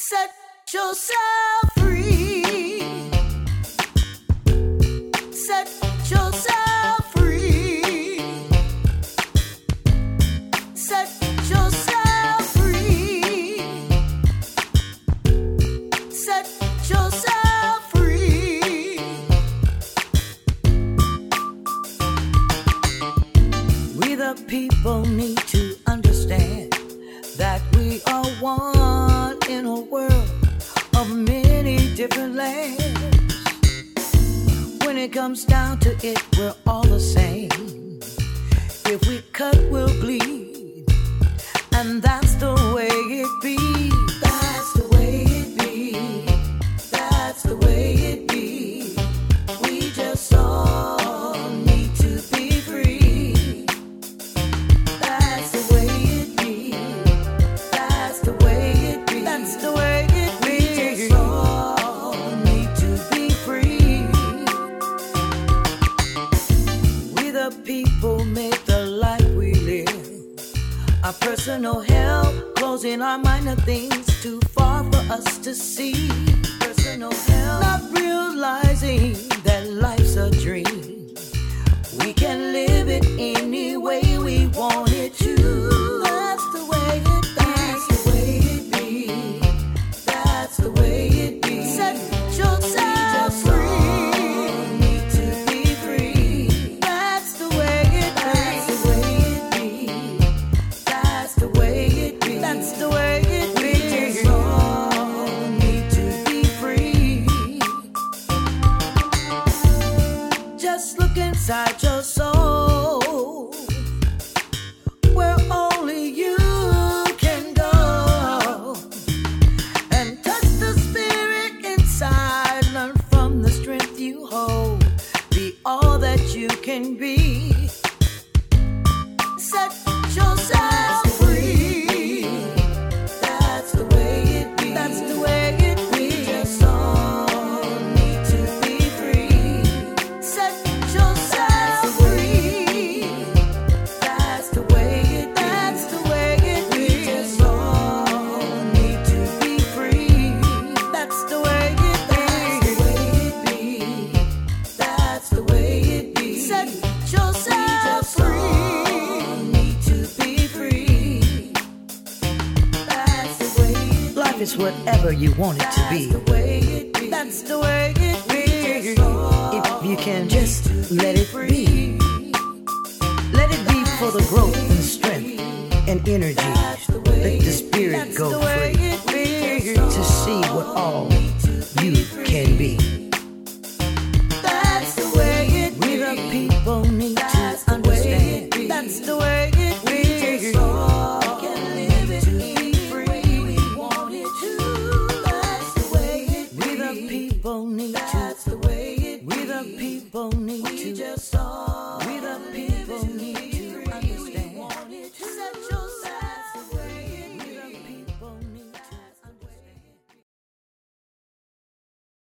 Set yourself free. Set yourself free. Set yourself free. Set yourself free. We the people need to understand that we are one in a world of many different lands. When it comes down to it, we're all the same. If we cut, we'll bleed, and that's the way it be. That's the way it be. That's the way it be. We just all need to be free. That's the way it be. That's the way it be. That's the way it be. We just all need to be free. We the people make the life we live. Our personal hell, closing our mind to things too far for us to see. Personal hell, not realizing that life's a dream. We can live it any way we want it to. That's the way it be. That's the way it be. That's the way it be. Set yourself free. Need to be free. That's the way it be. That's the way it be. That's the way it be. That's the way it be. We just all need to be free. Just look inside your soul, where only you can go, and touch the spirit inside. Learn from the strength you hold. Be all that you can be. Set yourself free. That's the way it be. That's the way it be. We just all need to be free. Set yourself free. That's the way it be. That's the way it be. We just all need to be free. That's the way it be. That's the way it be. Set yourself free. Need to be free. That's the way it be. Life is whatever you want it to be. That's the way it be. That's the way it be. If you can just let it be. Let it be for the growth and strength and energy. Let the spirit go free to see what all you can be. That's the way it be. We the people need to understand. That's the way it be. We can live it any way we want it to. That's the way it be. We the people need to. That's the way it be. We the people need We to. just all